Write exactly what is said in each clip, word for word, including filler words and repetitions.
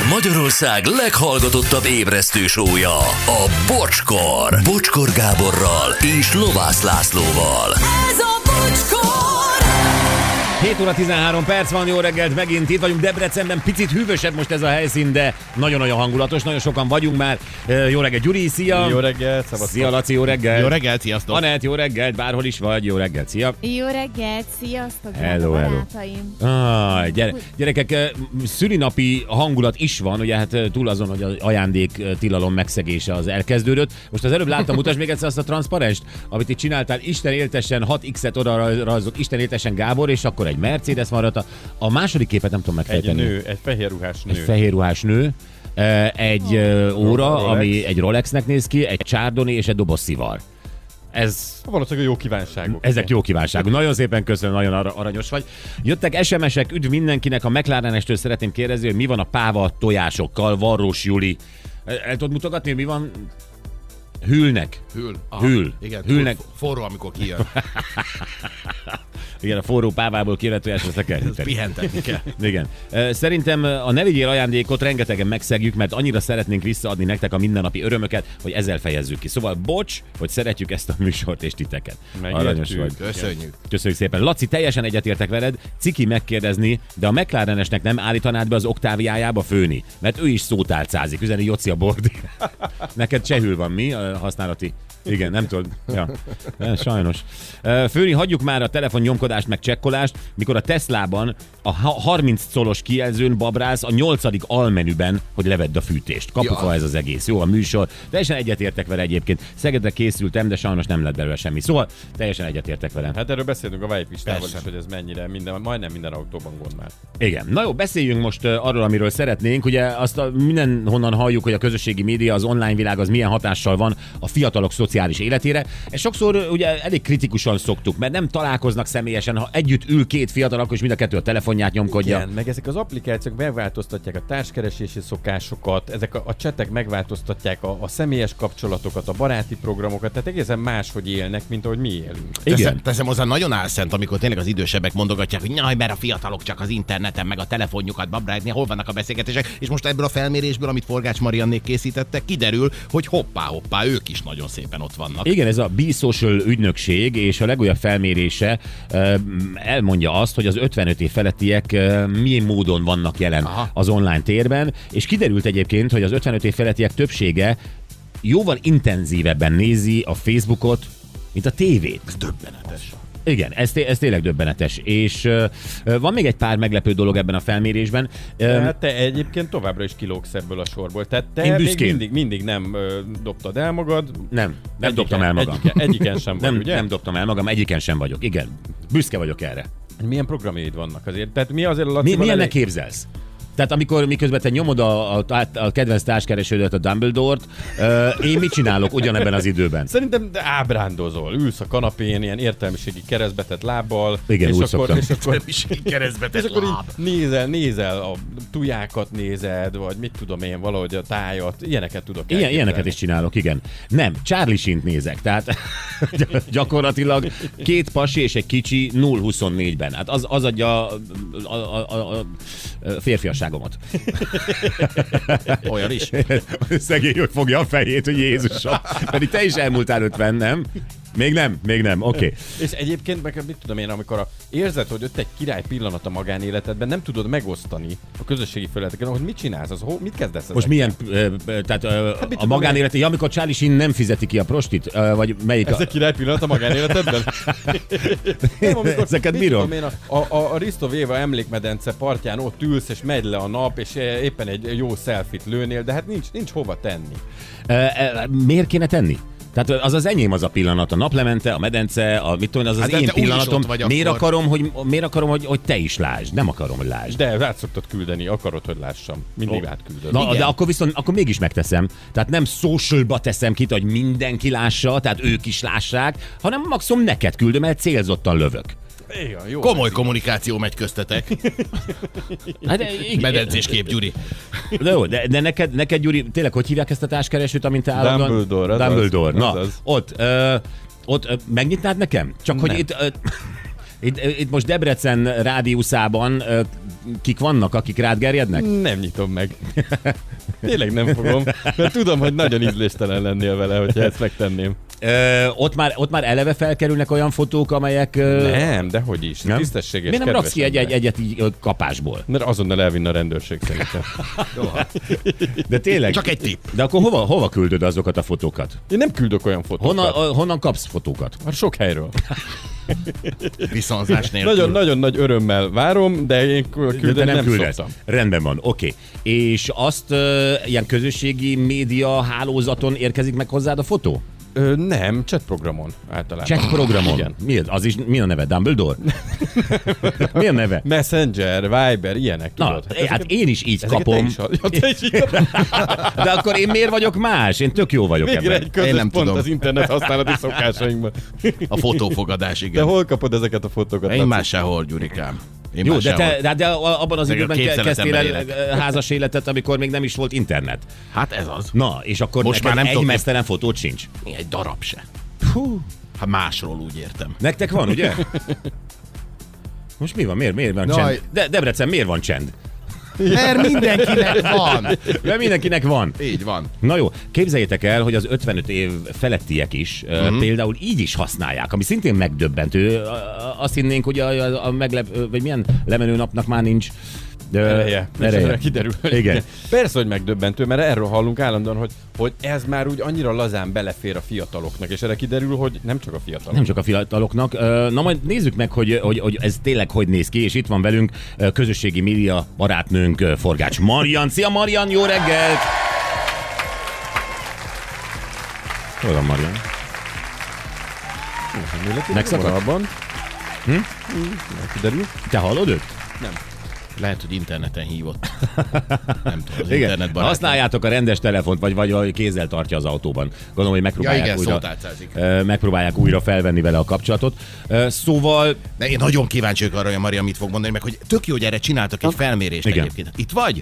Magyarország leghallgatottabb ébresztő show-ja, a Bocskor. Bocskor Gáborral és Lovász Lászlóval. Ez a Bocskor! hét óra tizenhárom perc van, jó reggelt, megint itt vagyunk Debrecenben, picit hűvösebb most ez a helyszín, de nagyon-nagyon hangulatos, nagyon sokan vagyunk már. Jó reggelt, Gyuri, szia! Jó reggelt, szavaztok! Szia, Laci, jó reggelt! Jó reggelt, sziasztok! Anett, jó reggelt, bárhol is vagy, jó reggelt, szia! Jó reggelt, sziasztok, hello, hello. barátaim! Ah, gyere, gyerekek, szülinapi hangulat is van, ugye hát túl azon, hogy az ajándék tilalom megszegése az elkezdődött. Most az előbb láttam, mutasd még egyszer azt a transzparenst, amit itt csináltál, Isten éltessen, hat ikszet oda rajzok, Isten éltessen Gábor, és akkor egy Mercedes van rajta. A második képet nem tudom megfejteni. Egy nő, egy fehér ruhás nő. Egy fehér ruhás nő, egy oh, óra, Rolex. Ami egy Rolexnek néz ki, egy Chardonnay és egy doboz szivar. Ez... Valószínűleg jó kívánságok. Ezek igen. Jó kívánságok. Nagyon szépen köszönöm, nagyon aranyos vagy. Jöttek es em esek, üdv mindenkinek, a McLarenestől szeretném kérdezni, hogy mi van a páva tojásokkal, Varrós Juli. El, el tudod mutogatni, mi van? Hűlnek. Hűl. Aha. Hűl. Igen, hűlnek. Forró, amikor kijön. Igen, a forró pávából kijövett tojás, azt le kell hűteni. Pihentetni kell. Igen. Szerintem a Ne vigyél ajándékot rengetegen megszegjük, mert annyira szeretnénk visszaadni nektek a mindennapi örömöket, hogy ezzel fejezzük ki. Szóval bocs, hogy szeretjük ezt a műsort és titeket. Aranyos vagy. Köszönjük. Köszönjük szépen. Laci, teljesen egyetértek veled. Ciki megkérdezni, de a McLarenesnek nem állítanád be az oktáviájába főni? Mert ő is szótálcázik. Üzeni Joci a bordi. Neked csehül van, mi? A használati. Igen, nem tudod. Ja. Sajnos. Főni, hagyjuk már a telefon nyomkodást meg csekkolást, mikor a Teslában a harminc colos kijelzőn babrálsz a nyolcadik almenüben, hogy levedd a fűtést. Kapufa ja. Ez az egész. Jó a műsor. Teljesen egyetértek vele egyébként. Szegedre készültem, de sajnos nem lett belőle semmi. Szóval teljesen egyetértek vele. Hát erről beszélünk a Vájpistával is, hogy ez mennyire minden, majdnem minden autóban gond már. Igen. Na jó, beszéljünk most arról, amiről szeretnénk. Ugye azt a, mindenhonnan halljuk, hogy a közösségi média, az online világ az milyen hatással van a fiatalok szociális életére. És sokszor ugye elég kritikusan szoktuk, mert nem találkoznak személyesen, ha együtt ül két fiatal, akkor is mind a kettő a telefonját nyomkodja. Igen, meg ezek az applikációk megváltoztatják a társkeresési szokásokat, ezek a, a csetek megváltoztatják a, a személyes kapcsolatokat, a baráti programokat, tehát egészen máshogy élnek, mint ahogy mi élünk. Igen. Teszem, teszem hozzá, nagyon álszent, amikor tényleg az idősebbek mondogatják, hogy jaj, mert a fiatalok csak az interneten, meg a telefonjukat babrázni, hol vannak a beszélgetések, és most ebből a felmérésből, amit Forgács Mariannék készítettek, kiderül, hogy hoppá-hoppá, ők is nagyon szépen ott vannak. Igen, ez a Be Social ügynökség, és a legújabb felmérése uh, elmondja azt, hogy az ötvenöt év felettiek uh, milyen módon vannak jelen Aha. az online térben, és kiderült egyébként, hogy az ötvenöt év felettiek többsége jóval intenzívebben nézi a Facebookot, mint a tévét. Ez döbbenetes. Igen, ez, ez tényleg döbbenetes. És uh, van még egy pár meglepő dolog ebben a felmérésben. Hát te egyébként továbbra is kilógsz ebből a sorból. Tehát te még mindig, mindig nem uh, dobtad el magad. Nem, nem egyiken, dobtam el magam. Egyiken, egyiken sem vagy, nem, ugye? Nem dobtam el magam, egyiken sem vagyok. Igen, büszke vagyok erre. Milyen programjaid vannak azért? Tehát mi azért a mi, milyennek elég... képzelsz? Tehát amikor miközben te nyomod a, a, a kedvenc társkeresődet, a Dumbledore-t, uh, én mit csinálok ugyanebben az időben? Szerintem ábrándozol, ülsz a kanapén, ilyen értelmiségi keresztbetett lábbal. Igen, és úgy akkor, szoktam. És akkor, értelmiségi keresztbetett és akkor láb. nézel, nézel, a tujákat nézed, vagy mit tudom én, valahogy a tájat, ilyeneket tudok Ilyen, elképzelni. Ilyeneket is csinálok, igen. Nem, Charlie Sheen-t nézek, tehát gyakorlatilag két pasi és egy kicsi nulla huszonnégyben. Hát az, az adja a, a, a, a férfiasság. Olyan is. Szegény, hogy fogja a fejét, hogy Jézusom. Pedig te is elmúltál ötven, nem? Még nem, még nem, oké. Okay. És egyébként meg mit tudom én, amikor a, érzed, hogy ott egy király pillanat a magánéletedben, nem tudod megosztani a közösségi felületeken, hogy mit csinálsz, az, mit kezdesz ezekkel? Most milyen, tehát hát a magánélet, ja, amikor Charlie Sheen nem fizeti ki a prostit, vagy melyik Ez a... egy király pillanat a magánéletedben? Nem, amikor, ezeket bírom. Én, a, a, a Risto Véva emlékmedence partján ott ülsz, és megy le a nap, és éppen egy jó selfie-t lőnél, de hát nincs, nincs hova tenni. E, e, miért kéne tenni? Tehát az az enyém az a pillanat, a naplemente, a medence, a mit tudom, az az hát én pillanatom. Miért akkor... akarom, hogy, miért akarom hogy, hogy te is lásd? Nem akarom, hogy lásd. De át szoktad küldeni, akarod, hogy lássam. Mindig oh. átküldöd. Na, de akkor viszont akkor mégis megteszem. Tehát nem socialba teszem ki, hogy mindenki lássa, tehát ők is lássák, hanem maximum neked küldöm el, célzottan lövök. Igen, jó, komoly megy. Kommunikáció megy köztetek. Hát, medencés kép, Gyuri. De jó, de, de neked, neked, Gyuri, tényleg, hogy hívják ezt a társkeresőt, amint te állandóan... Dumbledore. Dumbledore. Az, Na, az. ott, ö, ott ö, megnyitnád nekem? Csak nem. hogy itt... Ö, Itt, itt most Debrecen rádiuszában ö, kik vannak, akik rád gerjednek? Nem nyitom meg. Tényleg nem fogom, mert tudom, hogy nagyon ízléstelen lennél vele, hogyha ezt megtenném. Ö, ott, már, ott már eleve felkerülnek olyan fotók, amelyek... Ö... Nem, de hogy is. Nem? Tisztességes, Miért nem raksz ki egy, kedves egy, egyet így ö, kapásból? Mert azonnal elvinne a rendőrség szerintem. De tényleg? Csak egy tipp. De akkor hova, hova küldöd azokat a fotókat? Én nem küldök olyan fotókat. Honnan, honnan kapsz fotókat? Hát sok helyről. Viszonzás nélkül. Nagyon-nagyon nagy örömmel várom, de én küldeni de nem, nem küldesz. szoktam. Rendben van, oké. Okay. És azt uh, ilyen közösségi média hálózaton érkezik meg hozzád a fotó? Ö, nem, chat programon általában. Chat programon? Igen. Mi az? Az is, mi a neve? Dumbledore? Mi a neve? Messenger, Viber, ilyenek, Na, tudod? hát, hát én is így ezeket kapom. Te is, ja, te is így kapom. De akkor én miért vagyok más? Én tök jó vagyok Végre ebben. egy Én közös nem pont tudom. az internet használati szokásainkban. A fotófogadás, De igen. hol kapod ezeket a fotókat? Én Laci? már sehol, Gyurikám. Én Jó, már de, sehol. te, de, de abban az Meg a időben ke- képzeletemben kezdtél el élek. eh, házas életet, amikor még nem is volt internet. Hát ez az. Na, és akkor Most neked már nem egy tudok- mesztelen fotót sincs. Egy darab se. Hát másról úgy értem. Nektek van, ugye? Most mi van? Miért, miért van Jaj. csend? De Debrecen, miért van csend? Mert mindenkinek van. Mert mindenkinek van. Így van. Na jó, képzeljétek el, hogy az ötvenöt év felettiek is Mhm. uh, például így is használják, ami szintén megdöbbentő. Azt hinnénk, hogy a, a, a meglep, vagy milyen lemenő napnak már nincs. De, Ereje. ereje. Kiderül. Igen. Persze, hogy megdöbbentő, mert erről hallunk állandóan, hogy, hogy ez már úgy annyira lazán belefér a fiataloknak, és erre kiderül, hogy nem csak a fiatalok. Nem csak a fiataloknak. Ö, Na majd nézzük meg, hogy, hogy, hogy ez tényleg hogy néz ki, és itt van velünk ö, közösségi média barátnőnk ö, Forgács Marian. Szia Marian, jó reggelt! Hol van Marian? Megszakadt? Abban. Hm? Kiderül. Te hallod őt? Lehet, hogy interneten hívott. Nem tudom, az Igen. internet barát. Használjátok a rendes telefont, vagy, vagy vagy kézzel tartja az autóban. Gondolom, hogy megpróbálják, Ja, igen, újra, szótálcázik. ö, megpróbálják újra felvenni vele a kapcsolatot. Ö, Szóval De én nagyon kíváncsi vagyok arra, hogy a Maria mit fog mondani, meg hogy tök jó, hogy erre csináltak egy felmérést Igen. egyébként. Itt vagy?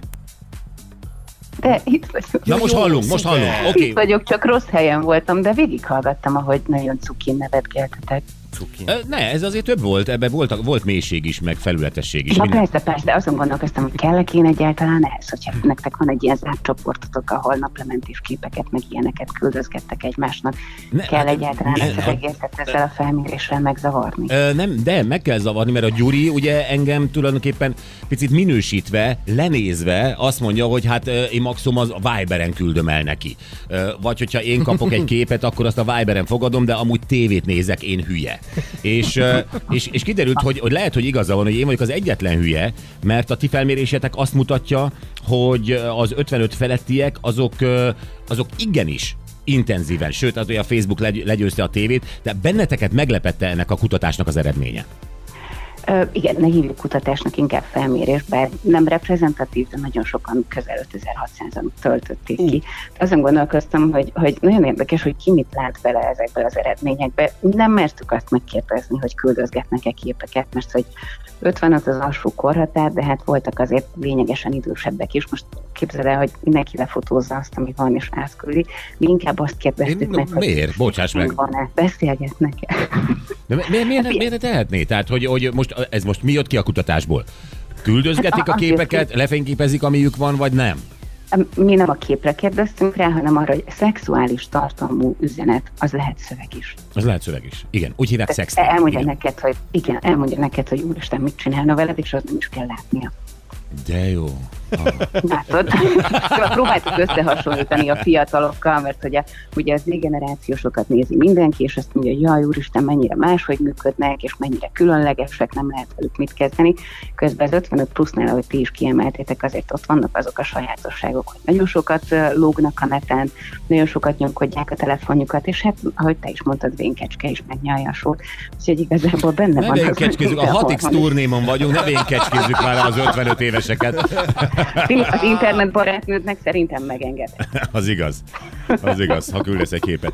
De itt vagyok. Na most jó, hallunk, most szuper. hallunk. Itt Oké. vagyok, csak rossz helyen voltam, de végighallgattam, ahogy nagyon cukin nevetgéltetek. Ö, Ne, ez azért több volt, ebben volt, volt mélység is, meg felületesség is. Na Minden- persze, persze, de azon gondolkoztam, hogy kell-e én egyáltalán ehhez, hogyha nektek van egy ilyen zárt csoportotok, ahol naplementés képeket, meg ilyeneket küldözgettek egymásnak. Ne, kell hát, egyáltalán ne, ezt az hát- egészet ezzel a felméréssel megzavarni. Ö, nem, de meg kell zavarni, mert a Gyuri ugye engem tulajdonképpen picit minősítve, lenézve azt mondja, hogy hát ö, én maximum az Viberen küldöm el neki. Ö, Vagy hogyha én kapok egy képet, akkor azt a Viberen fogadom, de amúgy tévét nézek, én hülye. És, ö, és, és kiderült, hogy, hogy lehet, hogy igaza van, hogy én vagyok az egyetlen hülye, mert a ti felmérésetek azt mutatja, hogy az ötvenöt felettiek azok, ö, azok igenis intenzíven, sőt, az, hogy a Facebook legy- legyőzte a tévét, de benneteket meglepette ennek a kutatásnak az eredménye. Ö, igen, ne hívjuk kutatásnak, inkább felmérés, bár nem reprezentatív, de nagyon sokan, közel ötezer-hatszázan töltötték ki. Azon gondolkoztam, hogy, hogy nagyon érdekes, hogy ki mit lát bele ezekbe az eredményekbe. Nem mertük azt megkérdezni, hogy küldözgetnek-e képeket, mert hogy ötvenöt az alsó korhatár, de hát voltak azért lényegesen idősebbek is. Most képzeld el, hogy mindenki lefotózza azt, ami van, és átküldi. Mi inkább azt kérdeztük Én- meg, hogy miért? Bocsáss meg. van-e, beszélgetnek-e. De mi- miért, miért, miért ne tehetné? Tehát, hogy, hogy most, ez most mi jött ki a kutatásból? Küldözgetik Hát a a- képeket, lefényképezik, amiük van, vagy nem? Mi nem a képre kérdeztünk rá, hanem arra, hogy szexuális tartalmú üzenet, az lehet szöveg is. Az lehet szöveg is. Igen, úgy hívják Tehát szexting. elmondja Igen. neked, hogy igen, elmondja neked, hogy úristen, mit csinálna veled, és azt nem is kell látnia. De jó. Látod? Szóval próbáltuk összehasonlítani a fiatalokkal, mert ugye, ugye az Z-generációsokat nézi mindenki, és azt mondja, jaj, úristen, mennyire máshogy működnek, és mennyire különlegesek, nem lehet velük mit kezdeni. Közben az ötvenöt plusznál, ahogy ti is kiemeltétek, azért ott vannak azok a sajátosságok, hogy nagyon sokat ö, lógnak a neten, nagyon sokat nyomkodják a telefonjukat, és hát, ahogy te is mondtad, vénkecske is megnyalja a sót. Úgyhogy igazából benne Ne van az, hogy vénkecskézzük, a mindenhol hat X van. turnémon vagyunk, ne vénkecskézzük már az ötvenöt éveseket. Az internet barátnődnek szerintem megenged. Az igaz. Az igaz, ha küldesz egy képet.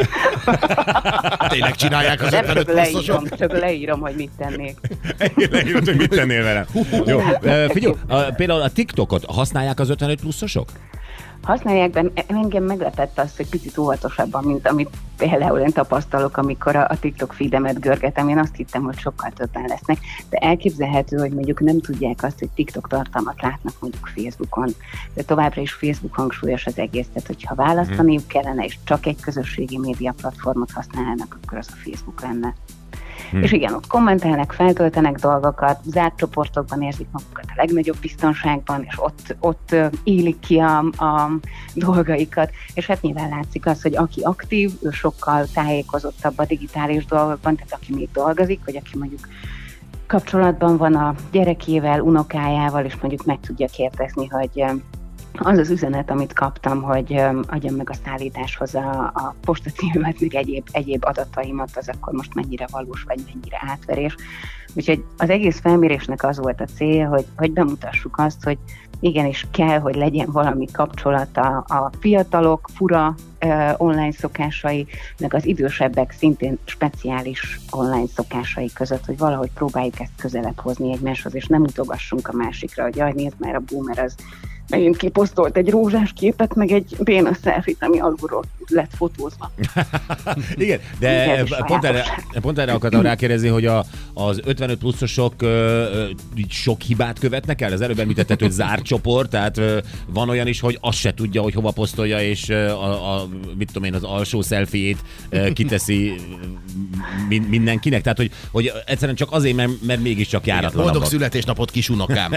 Tényleg csinálják az Nem ötvenöt csak leírom, pluszosok? csak leírom, hogy mit tennék. Leírod, hogy mit tennél vele. Jó, e, figyelj, a, például a TikTokot használják az ötvenöt pluszosok? használják be. Engem meglepett az, hogy picit óvatosabban, mint amit például én tapasztalok, amikor a, a TikTok feedemet görgetem. Én azt hittem, hogy sokkal többen lesznek, de elképzelhető, hogy mondjuk nem tudják azt, hogy TikTok tartalmat látnak mondjuk Facebookon. De továbbra is Facebook hangsúlyos az egész, tehát hogyha választaniuk kellene, és csak egy közösségi média platformot használnának, akkor az a Facebook lenne. Hmm. És igen, ott kommentelnek, feltöltenek dolgokat, zárt csoportokban érzik magukat a legnagyobb biztonságban, és ott, ott élik ki a, a dolgaikat, és hát nyilván látszik az, hogy aki aktív, ő sokkal tájékozottabb a digitális dolgokban, tehát aki még dolgozik, vagy aki mondjuk kapcsolatban van a gyerekével, unokájával, és mondjuk meg tudja kérdezni, hogy az az üzenet, amit kaptam, hogy adjam meg a szállításhoz a, a postacímet, meg egyéb, egyéb adataimat, az akkor most mennyire valós, vagy mennyire átverés. Úgyhogy az egész felmérésnek az volt a célja, hogy, hogy bemutassuk azt, hogy igenis kell, hogy legyen valami kapcsolata a fiatalok fura uh, online szokásai, meg az idősebbek szintén speciális online szokásai között, hogy valahogy próbáljuk ezt közelebb hozni egymáshoz, és nem utogassunk a másikra, hogy jaj, nézd már, a boomer az megint kiposztolt egy rózsás képet, meg egy béna szelfit, ami alulról lett fotózva. Igen, de pont erre, pont erre akartam rákérdezni, hogy a, az ötvenöt pluszosok uh, sok hibát követnek el? Az előbb említetted, hogy zárt csoport, tehát uh, van olyan is, hogy azt se tudja, hogy hova posztolja, és uh, a, a, mit tudom én, az alsó szelfiét uh, kiteszi min, mindenkinek. Tehát, hogy, hogy egyszerűen csak azért, mert, mert mégiscsak járatlanabbak. Boldog születésnapot, kisunokám!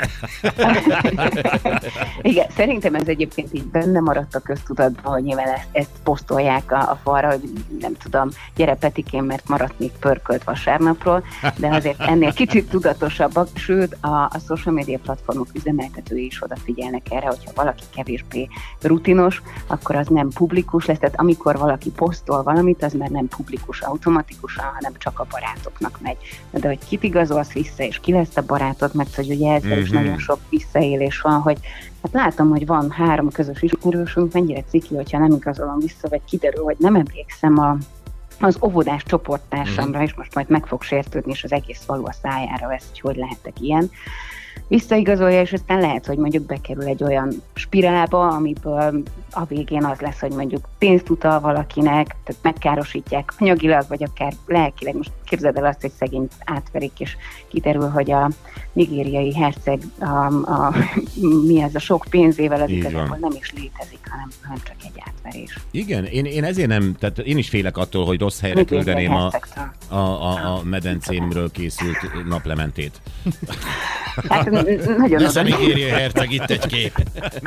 Igen, szerintem ez egyébként így benne maradt a köztudatban, hogy nyilván ezt, ezt posztolják a, a falra, hogy nem tudom, gyere Petikén, mert maradt még pörkölt vasárnapról, de azért ennél kicsit tudatosabbak, sőt a, a social media platformok üzemeltetői is odafigyelnek erre, hogyha valaki kevésbé rutinos, akkor az nem publikus lesz, tehát amikor valaki posztol valamit, az már nem publikus automatikusan, hanem csak a barátoknak megy. De hogy kit igazolsz vissza, és ki lesz a barátod, mert hogy ugye ezzel is nagyon sok visszaélés van, hogy hát látom, hogy van három közös ismerősünk, mennyire ciki, hogyha nem igazolom vissza, vagy kiderül, hogy nem emlékszem a, az óvodás csoporttársamra, mm. és most majd meg fog sértődni, és az egész falu a szájára vesz, hogy hogy lehetek ilyen. Visszaigazolja, és aztán lehet, hogy mondjuk bekerül egy olyan spirálba, amiből a végén az lesz, hogy mondjuk pénzt utal valakinek, tehát megkárosítják anyagilag, vagy akár lelkileg. Most képzeld el azt, hogy szegényt átverik, és kiderül, hogy a nigériai herceg a, a, mi ez a sok pénzével, az igazából nem is létezik, hanem, hanem csak egy átverés. Igen, én, én ezért nem, tehát én is félek attól, hogy rossz helyre küldeném a, a, a, a medencémről készült naplementét. Hát nagyon lesz a nigériai herceg, itt egy kép.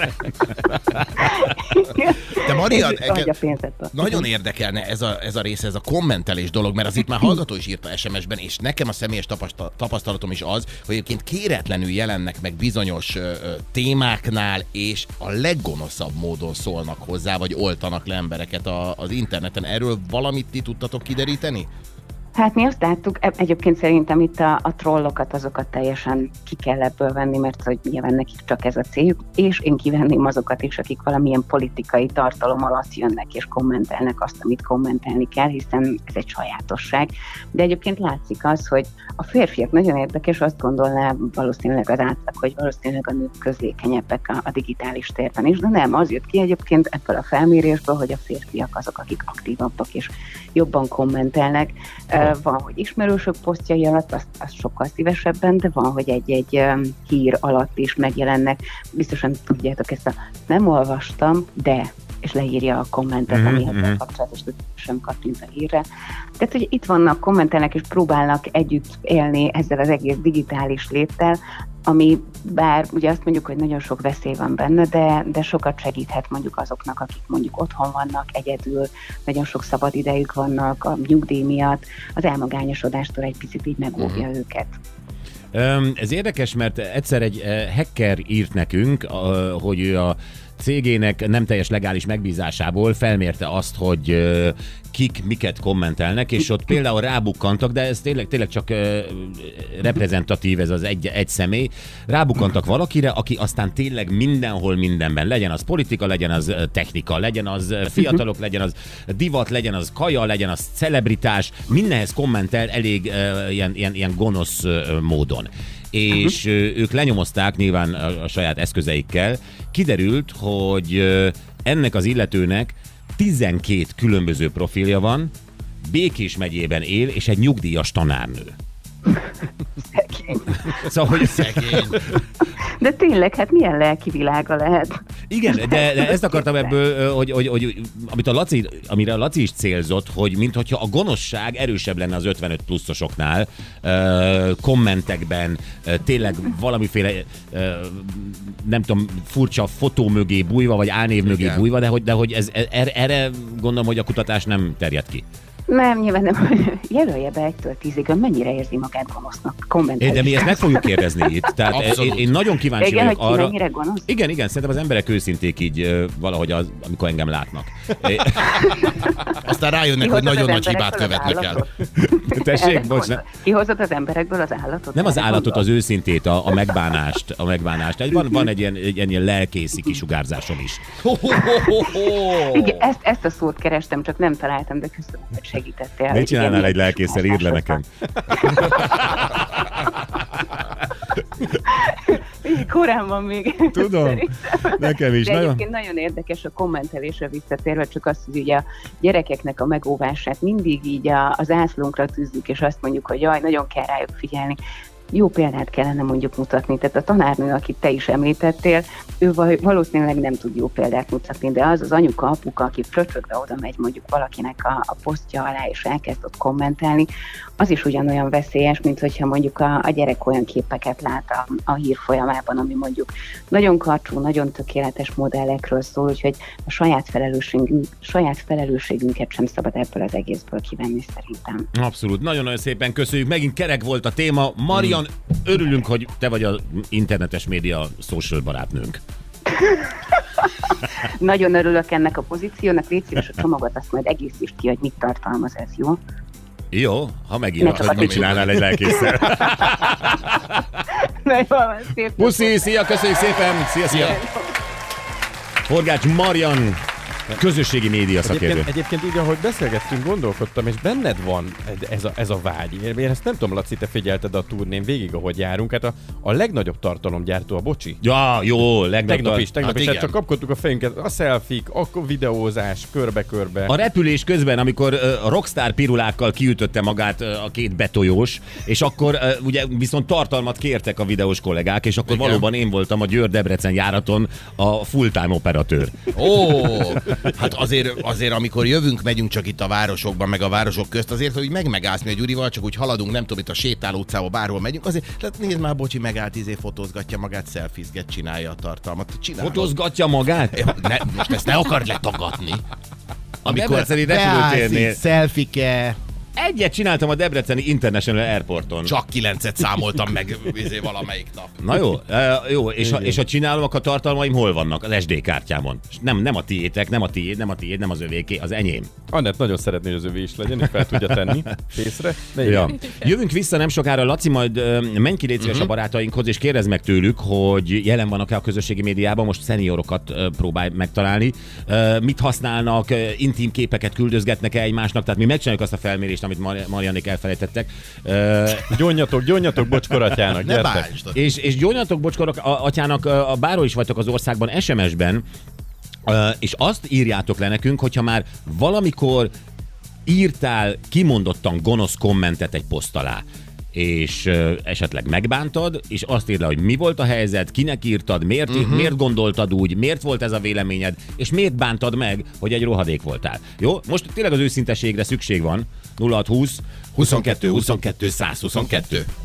De Maria, nagyon érdekelne ez a, ez a része, ez a kommentelés dolog, mert az itt már hallgató is írta es em es-ben, és nekem a személyes tapasztalatom is az, hogy egyébként kéretlenül jelennek meg bizonyos ö, témáknál, és a leggonoszabb módon szólnak hozzá, vagy oltanak le embereket a, az interneten. Erről valamit ti tudtatok kideríteni? Hát mi azt láttuk, egyébként szerintem itt a, a trollokat, azokat teljesen ki kell ebből venni, mert hogy nyilván nekik csak ez a céljuk, és én kivenném azokat is, akik valamilyen politikai tartalom alatt jönnek és kommentelnek azt, amit kommentelni kell, hiszen ez egy sajátosság. De egyébként látszik az, hogy a férfiak nagyon érdekes, azt gondolná valószínűleg az átlag, hogy valószínűleg a nők közlékenyebbek a, a digitális térben is, de nem, az jött ki egyébként ebből a felmérésből, hogy a férfiak azok, akik aktívabbak és jobban kommentelnek. Van, hogy ismerősök posztjai alatt, azt, azt sokkal szívesebben, de van, hogy egy-egy um, hír alatt is megjelennek. Biztosan tudjátok ezt a nem olvastam, de és leírja a kommentet, mm-hmm. ami ezzel kapcsolatos, hogy sem kattint a hírre. Tehát, hogy itt vannak, kommentelnek és próbálnak együtt élni ezzel az egész digitális léttel, ami bár ugye azt mondjuk, hogy nagyon sok veszély van benne, de, de sokat segíthet mondjuk azoknak, akik mondjuk otthon vannak, egyedül, nagyon sok szabad idejük vannak a nyugdíj miatt, az elmagányosodástól egy picit így megóvja mm. őket. Ez érdekes, mert egyszer egy hacker írt nekünk, hogy ő a cégének nem teljes legális megbízásából felmérte azt, hogy kik miket kommentelnek, és ott például rábukkantak, de ez tényleg, tényleg csak reprezentatív ez az egy, egy személy, rábukkantak valakire, aki aztán tényleg mindenhol mindenben, legyen az politika, legyen az technika, legyen az fiatalok, legyen az divat, legyen az kaja, legyen az celebritás, mindenhez kommentel elég ilyen, ilyen, ilyen gonosz módon. és uh-huh. ők lenyomozták nyilván a, a saját eszközeikkel. Kiderült, hogy ö, ennek az illetőnek tizenkét különböző profilja van, Békés megyében él, és egy nyugdíjas tanárnő. Szegény. Szóval, hogy Szegény. De tényleg, hát milyen lelki világa lehet? igen, de, de ezt akartam ebből, hogy, hogy, hogy amit a Laci, amire a Laci is célzott, hogy minthogyha a gonoszság erősebb lenne az ötvenöt pluszosoknál, kommentekben, tényleg valamiféle, nem tudom, furcsa fotó mögé bújva, vagy álnév mögé igen. bújva, de hogy, de hogy ez, erre gondolom, hogy a kutatás nem terjed ki. Nem, nyilván nem. Jelölje be egytől tízig, ön mennyire érzi magát gonosznak? Kommentelj. De mi ezt meg fogjuk kérdezni itt. Tehát én, én nagyon kíváncsi igen, vagyok hogy ki arra. mennyire gonosz? Igen, igen, szerintem az emberek őszinték így valahogy, az, amikor engem látnak. Aztán rájönnek, hogy nagyon nagy hibát követnek el. Tessék, bocs, ne. Kihozott az emberekből az állatot? Nem az Erre állatot, gondol? az őszintét, a, a megbánást, a megbánást. Egy van, van egy ilyen, egy ilyen lelkészi kisugárzásom is. Igen, ezt, ezt a szót kerestem, csak nem találtam, de köszönöm, hogy segítettél. Mit csinálnál egy lelkésszel? Írd le nekem. Korán van még. Tudom, Szerintem. nekem is. De Nagyon... egyébként nagyon érdekes a kommentelésre visszatérve, csak azt, hogy ugye a gyerekeknek a megóvását mindig így a, az ászlónkra tűzzük, és azt mondjuk, hogy jaj, nagyon kell rájuk figyelni. Jó példát kellene mondjuk mutatni. Tehát a tanárnő, akit te is említettél, ő valószínűleg nem tud jó példát mutatni, de az az anyuka, apuka, aki fröcsögve oda megy mondjuk valakinek a, a posztja alá, és elkezd ott kommentálni, az is ugyanolyan veszélyes, mint hogyha mondjuk a, a gyerek olyan képeket lát a, a hír folyamában, ami mondjuk nagyon karcsú, nagyon tökéletes modellekről szól, úgyhogy a saját felelősségünk, saját felelősségünket sem szabad ebből az egészből kivenni szerintem. Abszolút. Nagyon-nagyon szépen köszönjük. Megint kerek volt a téma. Marian, örülünk, hogy te vagy az internetes média social barátnőnk. Nagyon örülök ennek a pozíciónak, légy szíves a csomagot, azt majd egészítsd ki, hogy mit tartalmaz ez, jó? Jó, ha megírod, hogy mit csinálnál egy lelkésszel. Nagyon van, szép. Puszi, szia, köszönjük szépen. Szia, szia. Forgács Marian, közösségi média szakértő. Egyébként, egyébként így, ahogy beszélgettünk, gondolkodtam, és benned van ez a, ez a vágy. Én ezt nem tudom, Laci, te figyelted a turnén végig, ahogy járunk. Hát a, a legnagyobb tartalomgyártó a Bocsi. Ja, jó, legnagyobb. Tegnap is, tegnap Hát is, igen. hát csak kapkodtuk a fejünket, a selfie, a videózás, körbe-körbe. A repülés közben, amikor uh, a rockstar pirulákkal kiütötte magát uh, a két betojós, és akkor uh, ugye viszont tartalmat kértek a videós kollégák, és akkor Igen. valóban én voltam a Győr-Debrecen járaton a full-time operatőr. Ó, hát azért, azért, amikor jövünk, megyünk csak itt a városokban, meg a városok közt, azért, hogy meg megászni a Gyurival, csak úgy haladunk, nem tudom, itt a sétáló utcába, bárhol megyünk, azért, tehát nézd már, Bocsi megállt, izé fotózgatja magát, szelfizget, csinálja a tartalmat. Csinálod. Fotózgatja magát? Ne, most ezt ne akard letagadni. Amikor debreceni repülőtérnél. szelfike, Egyet csináltam a Debreceni International Airporton. csak kilencet számoltam meg izé, valamelyik nap. Na jó, uh, jó, és ha, és ha csinálom, akkor a tartalmaim hol vannak? Az es dé kártyámon. Nem, nem a tiétek, nem a tiéd, nem a tiéd, nem az övéké, az enyém. Annett nagyon szeretné, hogy az övé is legyen, és fel tudja tenni fészre. Ja. Jövünk vissza nem sokára, Laci, majd uh, menj ki légy szíves uh-huh. a barátainkhoz, és kérdezd meg tőlük, hogy jelen vannak-e a közösségi médiában, most szeniorokat uh, próbálj megtalálni, uh, mit használnak, uh, intim képeket küldözgetnek-e egymásnak, tehát mi megcsináljuk azt a felmérést, amit Mar- Mariannék elfelejtettek. Uh, Gyónyatok, gyónyatok Bocskor atyának, Ne gyertek! bántsd. és, és gyónyatok Bocskor atyának, uh, a bárhol is vagytok az országban, es em es-ben, uh, és azt írjátok le nekünk, hogyha már valamikor írtál kimondottan gonosz kommentet egy poszt alá, és uh, esetleg megbántad, és azt írd le, hogy mi volt a helyzet, kinek írtad, miért, uh-huh. miért gondoltad úgy, miért volt ez a véleményed, és miért bántad meg, hogy egy rohadék voltál. Jó? Most tényleg az őszinteségre szükség van. nulla hat húsz huszonkettő huszonkettő száz huszonkettő.